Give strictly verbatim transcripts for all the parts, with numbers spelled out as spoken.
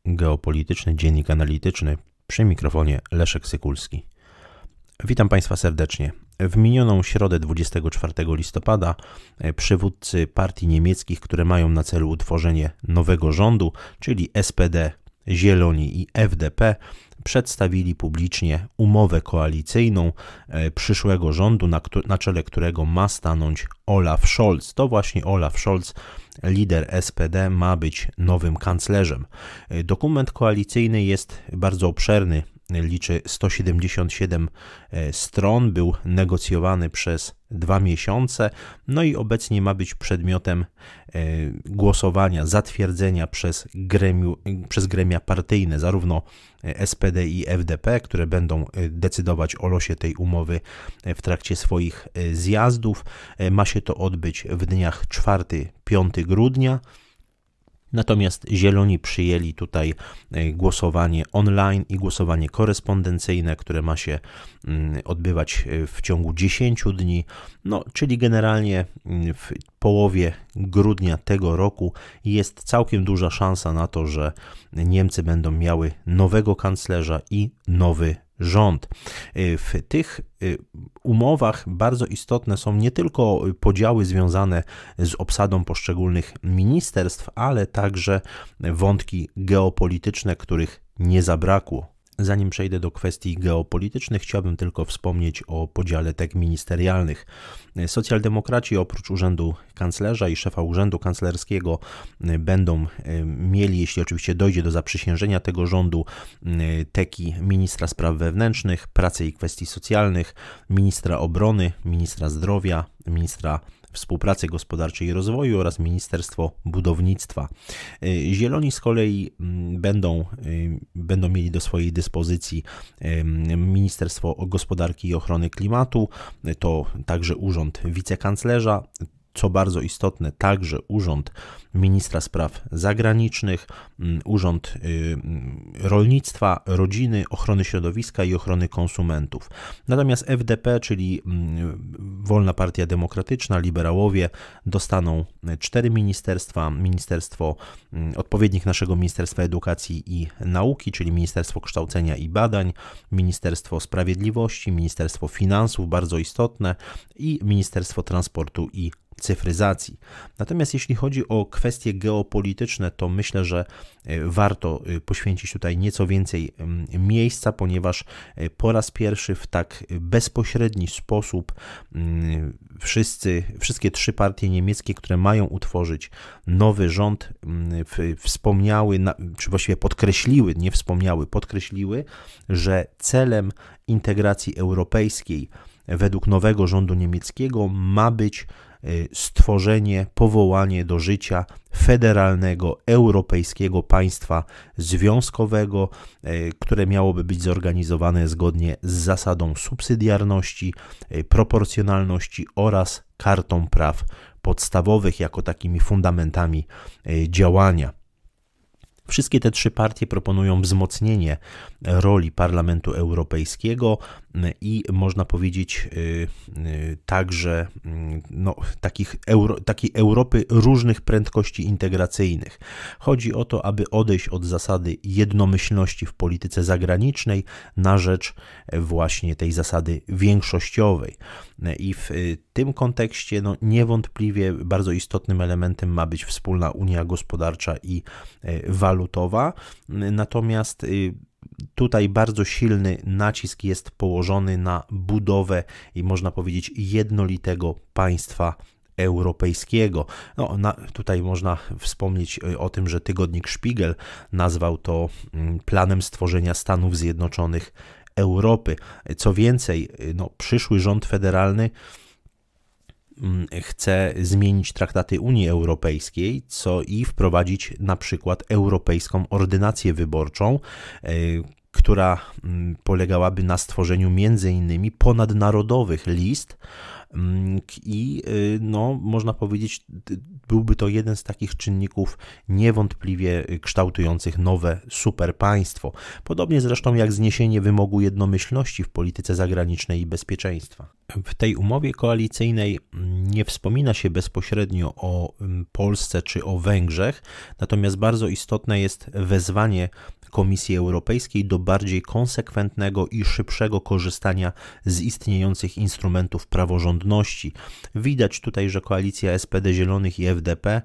Geopolityczny Dziennik Analityczny, przy mikrofonie Leszek Sykulski. Witam Państwa serdecznie. W minioną środę dwudziestego czwartego listopada przywódcy partii niemieckich, które mają na celu utworzenie nowego rządu, czyli S P D, Zieloni i F D P, przedstawili publicznie umowę koalicyjną przyszłego rządu, na, na czele którego ma stanąć Olaf Scholz. To właśnie Olaf Scholz, lider S P D, ma być nowym kanclerzem. Dokument koalicyjny jest bardzo obszerny, liczy sto siedemdziesiąt siedem stron, był negocjowany przez dwa miesiące, no i obecnie ma być przedmiotem głosowania, zatwierdzenia przez, gremiu, przez gremia partyjne, zarówno S P D i F D P, które będą decydować o losie tej umowy w trakcie swoich zjazdów. Ma się to odbyć w dniach czwartego do piątego grudnia. Natomiast Zieloni przyjęli tutaj głosowanie online i głosowanie korespondencyjne, które ma się odbywać w ciągu dziesięciu dni, no, czyli generalnie w połowie grudnia tego roku jest całkiem duża szansa na to, że Niemcy będą miały nowego kanclerza i nowy rząd. W tych umowach bardzo istotne są nie tylko podziały związane z obsadą poszczególnych ministerstw, ale także wątki geopolityczne, których nie zabrakło. Zanim przejdę do kwestii geopolitycznych, chciałbym tylko wspomnieć o podziale tek ministerialnych. Socjaldemokraci oprócz urzędu kanclerza i szefa urzędu kanclerskiego będą mieli, jeśli oczywiście dojdzie do zaprzysiężenia tego rządu, teki ministra spraw wewnętrznych, pracy i kwestii socjalnych, ministra obrony, ministra zdrowia, ministra Współpracy Gospodarczej i Rozwoju oraz Ministerstwo Budownictwa. Zieloni z kolei będą, będą mieli do swojej dyspozycji Ministerstwo Gospodarki i Ochrony Klimatu, to także urząd wicekanclerza, co bardzo istotne, także urząd ministra spraw zagranicznych, urząd rolnictwa, rodziny, ochrony środowiska i ochrony konsumentów. Natomiast F D P, czyli Wolna Partia Demokratyczna, liberałowie, dostaną cztery ministerstwa, ministerstwo odpowiednik naszego Ministerstwa Edukacji i Nauki, czyli Ministerstwo Kształcenia i Badań, Ministerstwo Sprawiedliwości, Ministerstwo Finansów, bardzo istotne, i Ministerstwo Transportu i cyfryzacji. Natomiast jeśli chodzi o kwestie geopolityczne, to myślę, że warto poświęcić tutaj nieco więcej miejsca, ponieważ po raz pierwszy w tak bezpośredni sposób wszyscy, wszystkie trzy partie niemieckie, które mają utworzyć nowy rząd, wspomniały, czy właściwie podkreśliły, nie wspomniały, podkreśliły, że celem integracji europejskiej według nowego rządu niemieckiego ma być stworzenie, powołanie do życia federalnego, europejskiego państwa związkowego, które miałoby być zorganizowane zgodnie z zasadą subsydiarności, proporcjonalności oraz kartą praw podstawowych jako takimi fundamentami działania. Wszystkie te trzy partie proponują wzmocnienie roli Parlamentu Europejskiego i można powiedzieć także no, takich Euro, takiej Europy różnych prędkości integracyjnych. Chodzi o to, aby odejść od zasady jednomyślności w polityce zagranicznej na rzecz właśnie tej zasady większościowej. I w tym kontekście no, niewątpliwie bardzo istotnym elementem ma być wspólna Unia Gospodarcza i walutowa, natomiast tutaj bardzo silny nacisk jest położony na budowę i można powiedzieć jednolitego państwa europejskiego. No, na, tutaj można wspomnieć o tym, że tygodnik Spiegel nazwał to planem stworzenia Stanów Zjednoczonych Europy. Co więcej, no, przyszły rząd federalny chce zmienić traktaty Unii Europejskiej, co i wprowadzić na przykład europejską ordynację wyborczą, która polegałaby na stworzeniu między innymi ponadnarodowych list i no, można powiedzieć, byłby to jeden z takich czynników niewątpliwie kształtujących nowe superpaństwo. Podobnie zresztą jak zniesienie wymogu jednomyślności w polityce zagranicznej i bezpieczeństwa. W tej umowie koalicyjnej nie wspomina się bezpośrednio o Polsce czy o Węgrzech, natomiast bardzo istotne jest wezwanie Komisji Europejskiej do bardziej konsekwentnego i szybszego korzystania z istniejących instrumentów praworządności. Widać tutaj, że koalicja S P D, Zielonych i F D P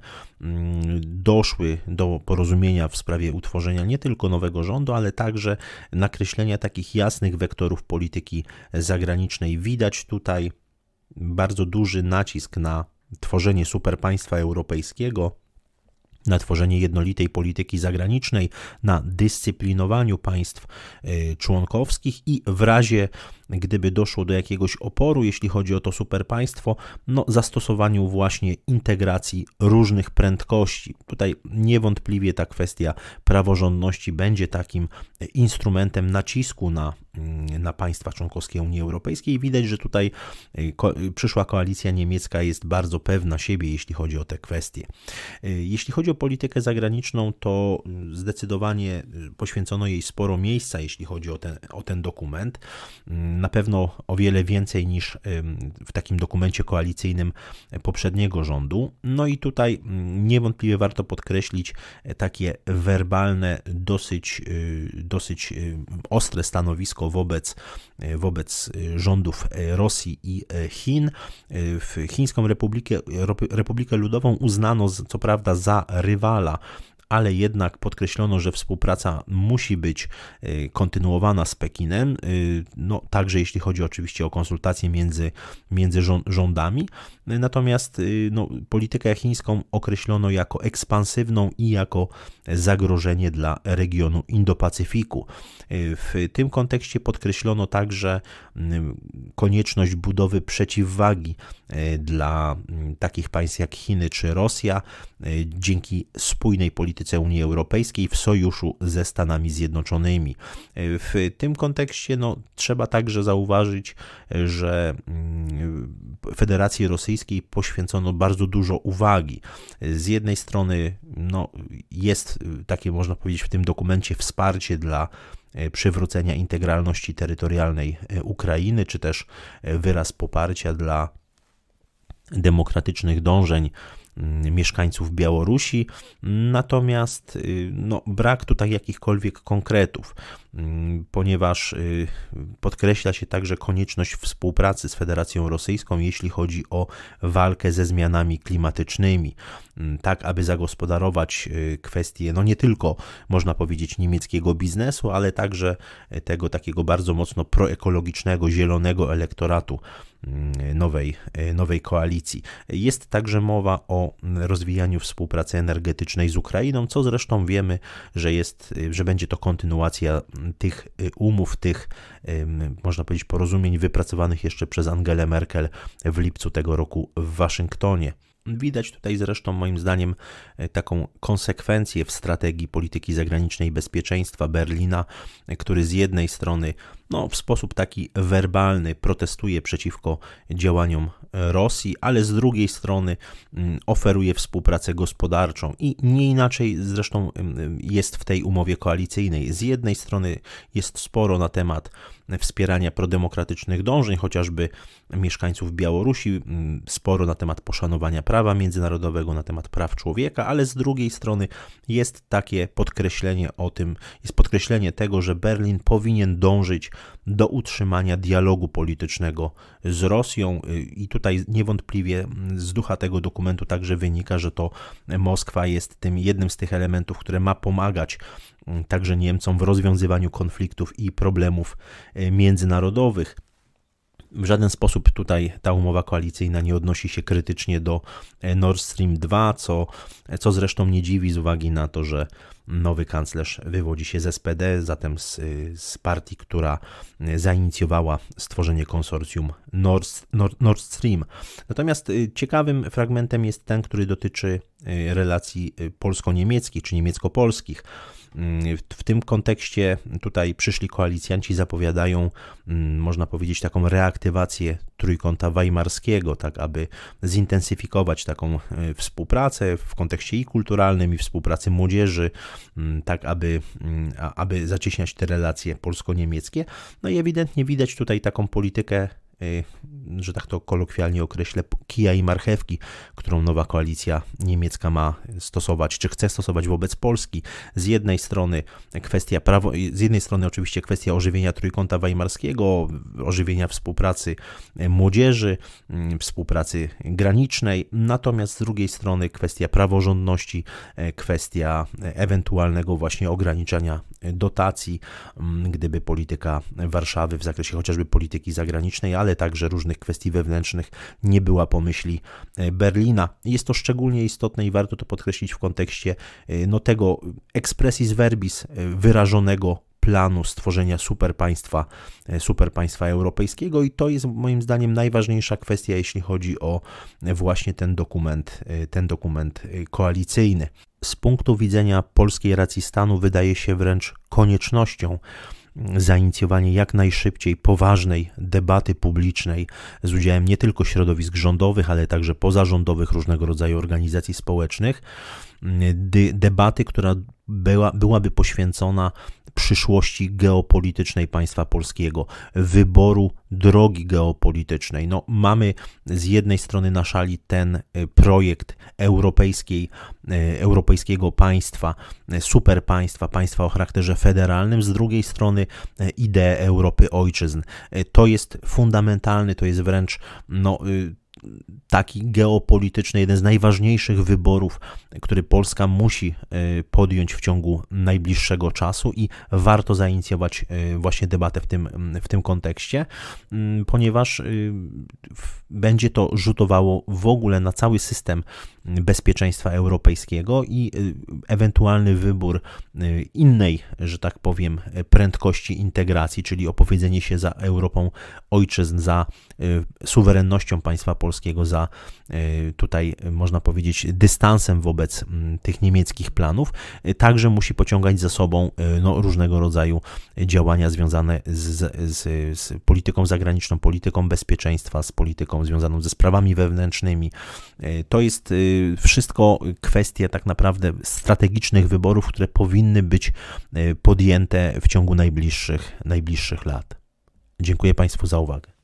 doszły do porozumienia w sprawie utworzenia nie tylko nowego rządu, ale także nakreślenia takich jasnych wektorów polityki zagranicznej. Widać tutaj bardzo duży nacisk na tworzenie superpaństwa europejskiego, na tworzenie jednolitej polityki zagranicznej, na dyscyplinowaniu państw członkowskich i w razie, gdyby doszło do jakiegoś oporu, jeśli chodzi o to superpaństwo, no zastosowaniu właśnie integracji różnych prędkości. Tutaj niewątpliwie ta kwestia praworządności będzie takim instrumentem nacisku na, na państwa członkowskie Unii Europejskiej. Widać, że tutaj ko- przyszła koalicja niemiecka jest bardzo pewna siebie, jeśli chodzi o te kwestie. Jeśli chodzi o politykę zagraniczną, to zdecydowanie poświęcono jej sporo miejsca, jeśli chodzi o ten, o ten dokument. Na pewno o wiele więcej niż w takim dokumencie koalicyjnym poprzedniego rządu. No i tutaj niewątpliwie warto podkreślić takie werbalne, dosyć, dosyć ostre stanowisko wobec, wobec rządów Rosji i Chin. W Chińską Republikę, Republikę Ludową uznano co prawda za rywala, ale jednak podkreślono, że współpraca musi być kontynuowana z Pekinem, no, także jeśli chodzi oczywiście o konsultacje między, między rządami. Natomiast no, politykę chińską określono jako ekspansywną i jako zagrożenie dla regionu Indo-Pacyfiku. W tym kontekście podkreślono także konieczność budowy przeciwwagi dla takich państw jak Chiny czy Rosja dzięki spójnej polityce Unii Europejskiej w sojuszu ze Stanami Zjednoczonymi. W tym kontekście no, trzeba także zauważyć, że Federacji Rosyjskiej poświęcono bardzo dużo uwagi. Z jednej strony no, jest takie, można powiedzieć, w tym dokumencie wsparcie dla przywrócenia integralności terytorialnej Ukrainy, czy też wyraz poparcia dla demokratycznych dążeń mieszkańców Białorusi, natomiast no, brak tutaj jakichkolwiek konkretów, ponieważ podkreśla się także konieczność współpracy z Federacją Rosyjską, jeśli chodzi o walkę ze zmianami klimatycznymi, tak aby zagospodarować kwestie, no nie tylko można powiedzieć niemieckiego biznesu, ale także tego takiego bardzo mocno proekologicznego, zielonego elektoratu nowej, nowej koalicji. Jest także mowa o rozwijaniu współpracy energetycznej z Ukrainą, co zresztą wiemy, że jest, że będzie to kontynuacja tych umów, tych, można powiedzieć, porozumień wypracowanych jeszcze przez Angelę Merkel w lipcu tego roku w Waszyngtonie. Widać tutaj zresztą moim zdaniem taką konsekwencję w strategii polityki zagranicznej i bezpieczeństwa Berlina, który z jednej strony no, w sposób taki werbalny protestuje przeciwko działaniom Rosji, ale z drugiej strony oferuje współpracę gospodarczą i nie inaczej zresztą jest w tej umowie koalicyjnej. Z jednej strony jest sporo na temat wspierania prodemokratycznych dążeń, chociażby mieszkańców Białorusi, sporo na temat poszanowania prawa międzynarodowego, na temat praw człowieka, ale z drugiej strony jest takie podkreślenie o tym, jest podkreślenie tego, że Berlin powinien dążyć do utrzymania dialogu politycznego z Rosją i tutaj niewątpliwie z ducha tego dokumentu także wynika, że to Moskwa jest tym jednym z tych elementów, które ma pomagać także Niemcom w rozwiązywaniu konfliktów i problemów międzynarodowych. W żaden sposób tutaj ta umowa koalicyjna nie odnosi się krytycznie do Nord Stream dwa, co, co zresztą nie dziwi z uwagi na to, że Nowy kanclerz wywodzi się z S P D, zatem z, z partii, która zainicjowała stworzenie konsorcjum Nord, Nord, Nord Stream. Natomiast ciekawym fragmentem jest ten, który dotyczy relacji polsko-niemieckich czy niemiecko-polskich. W tym kontekście tutaj przyszli koalicjanci zapowiadają, można powiedzieć, taką reaktywację Trójkąta Weimarskiego, tak aby zintensyfikować taką współpracę w kontekście i kulturalnym, i współpracy młodzieży, tak aby, aby zacieśniać te relacje polsko-niemieckie. No i ewidentnie widać tutaj taką politykę, że tak to kolokwialnie określę, kija i marchewki, którą nowa koalicja niemiecka ma stosować, czy chce stosować wobec Polski. Z jednej strony kwestia prawo, z jednej strony oczywiście kwestia ożywienia Trójkąta Weimarskiego, ożywienia współpracy młodzieży, współpracy granicznej, natomiast z drugiej strony kwestia praworządności, kwestia ewentualnego właśnie ograniczania dotacji, gdyby polityka Warszawy w zakresie chociażby polityki zagranicznej, ale także różnych kwestii wewnętrznych nie była po myśli Berlina. Jest to szczególnie istotne i warto to podkreślić w kontekście no, tego expressis verbis wyrażonego planu stworzenia superpaństwa, superpaństwa europejskiego i to jest moim zdaniem najważniejsza kwestia, jeśli chodzi o właśnie ten dokument, ten dokument koalicyjny. Z punktu widzenia polskiej racji stanu wydaje się wręcz koniecznością zainicjowanie jak najszybciej poważnej debaty publicznej z udziałem nie tylko środowisk rządowych, ale także pozarządowych, różnego rodzaju organizacji społecznych, debaty, która była, byłaby poświęcona przyszłości geopolitycznej państwa polskiego, wyboru drogi geopolitycznej. No, mamy z jednej strony na szali ten projekt europejskiej, europejskiego państwa, superpaństwa, państwa o charakterze federalnym, z drugiej strony ideę Europy ojczyzn. To jest fundamentalny, to jest wręcz no, taki geopolityczny, jeden z najważniejszych wyborów, który Polska musi podjąć w ciągu najbliższego czasu i warto zainicjować właśnie debatę w tym, w tym kontekście, ponieważ będzie to rzutowało w ogóle na cały system bezpieczeństwa europejskiego i ewentualny wybór innej, że tak powiem, prędkości integracji, czyli opowiedzenie się za Europą ojczyzn, za suwerennością państwa polskiego, za tutaj można powiedzieć dystansem wobec tych niemieckich planów, także musi pociągać za sobą no, różnego rodzaju działania związane z, z, z polityką zagraniczną, polityką bezpieczeństwa, z polityką związaną ze sprawami wewnętrznymi. To jest wszystko kwestie tak naprawdę strategicznych wyborów, które powinny być podjęte w ciągu najbliższych, najbliższych lat. Dziękuję Państwu za uwagę.